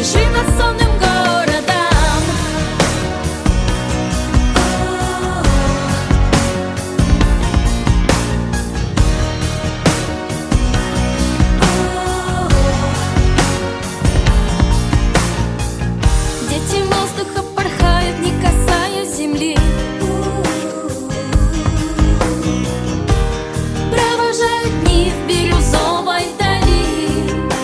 бежи над сонным городом. Дети воздуха порхают, не касаясь земли. Провожают дни в бирюзовой дали.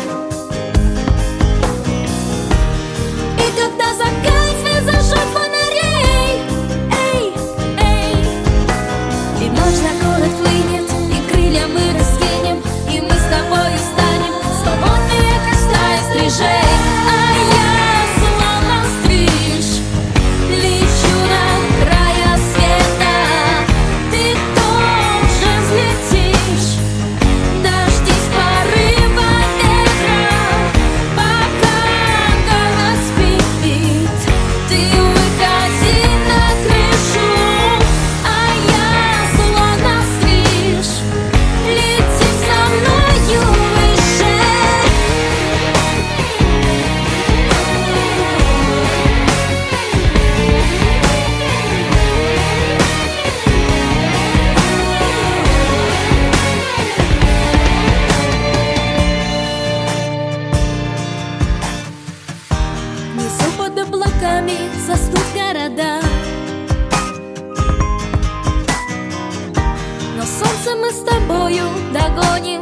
И когда закат свет зажжет фонарей, эй, эй, и ночь на город хлынет, и крылья мы раскинем, и мы с тобой станем свободнее, как стая стрижей. А я словно стриж, лечу до края света. Ты тоже взлетишь, дождись порыва ветра, пока город спит. Ты выходи на крышу, а я словно стриж, лети со мною выше. Внизу под облаками заснут города, но солнце мы с тобою догоним.